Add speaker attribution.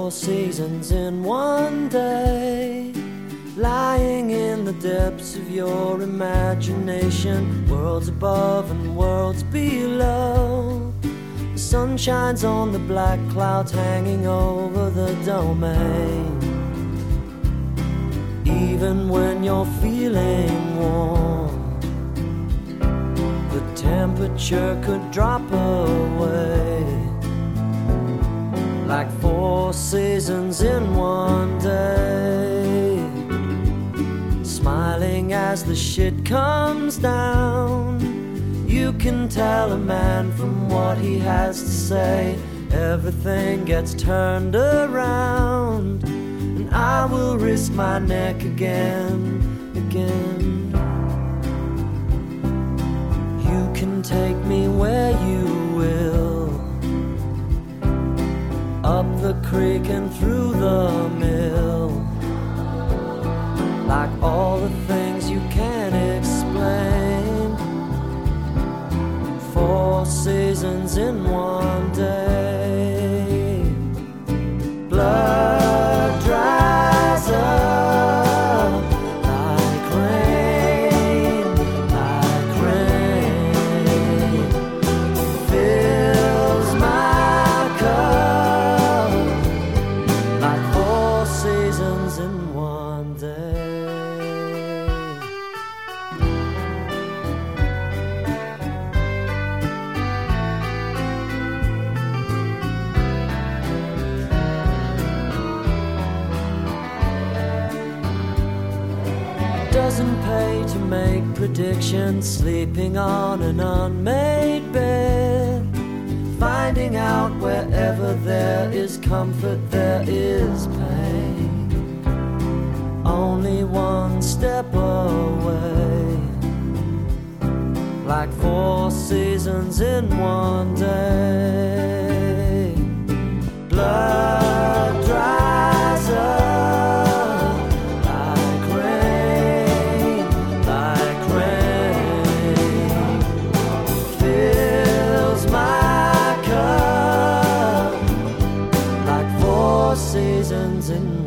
Speaker 1: 4 seasons in one day, lying in the depths of your imagination, worlds above and worlds below. The sun shines on the black clouds hanging over the domain. Even when you're feeling warm, the temperature could drop away, like 4 seasons in one day. Smiling as the shit comes down, you can tell a man from what he has to say. Everything gets turned around, and I will risk my neck again. You can take me where you will, up the creek and through the mill, like all the things you can't explain. 4 seasons in one day. Blood dries up like rain, like rain. Fills my cup like 4 seasons in one day. Doesn't pay to make predictions, sleeping on an unmade bed, finding out wherever there is comfort there is pain, only one step away, like 4 seasons in one day. Blood dries up like rain, like rain. Fills my cup like 4 seasons in